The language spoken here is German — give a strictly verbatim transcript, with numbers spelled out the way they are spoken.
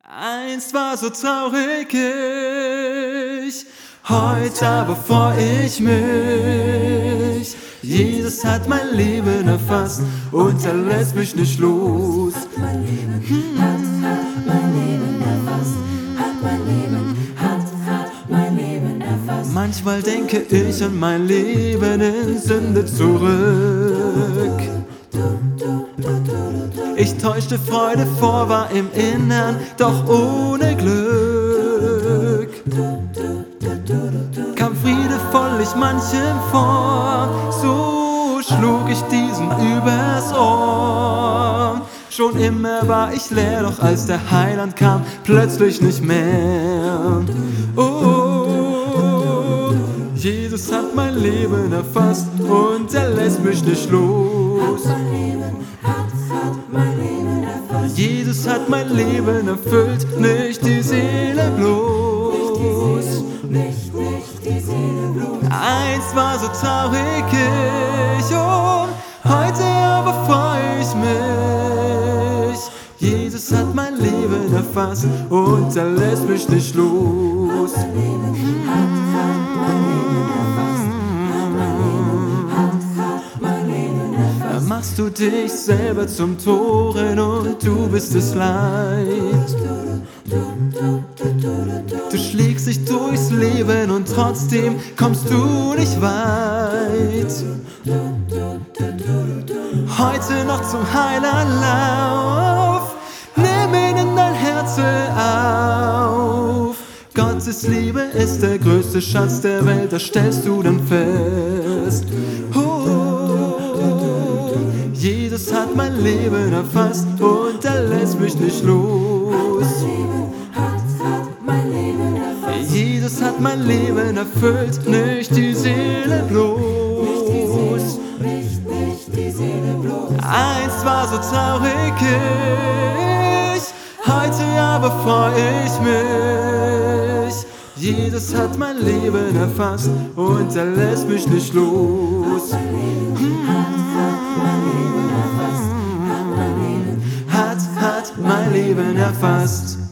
Einst war so traurig ich, heute aber freu ich mich. Jesus hat mein Leben erfasst und er lässt mich nicht los. Hat mein Leben, hat, hat mein Leben erfasst. Hat mein Leben, hat, hat mein Leben erfasst. Manchmal denke ich an mein Leben in Sünde zurück. Ich täuschte Freude vor, war im Innern, doch ohne Glück. Kam friedevoll ich manchem vor, so schlug ich diesen übers Ohr. Schon immer war ich leer, doch als der Heiland kam, plötzlich nicht mehr. Oh, Jesus hat mein Leben erfasst und er lässt mich nicht los. Jesus hat mein Leben erfüllt, nicht die Seele bloß. Nicht, nicht die Seele bloß. Einst war so traurig ich, oh, heute aber freu ich mich. Jesus hat mein Leben erfasst und er lässt mich nicht los. Machst du dich selber zum Toren und du bist es leid. Du schlägst dich durchs Leben und trotzdem kommst du nicht weit. Heute noch zum Heiler lauf, nimm ihn in dein Herz auf. Gottes Liebe ist der größte Schatz der Welt, das stellst du dann fest. Jesus hat mein Leben erfasst und er lässt mich nicht los. Jesus hat mein Leben erfüllt, nicht die Seele bloß. Einst war so traurig ich, heute aber freu ich mich. Jesus hat mein Leben erfasst und er lässt mich nicht los. Hat, hat mein Leben erfasst.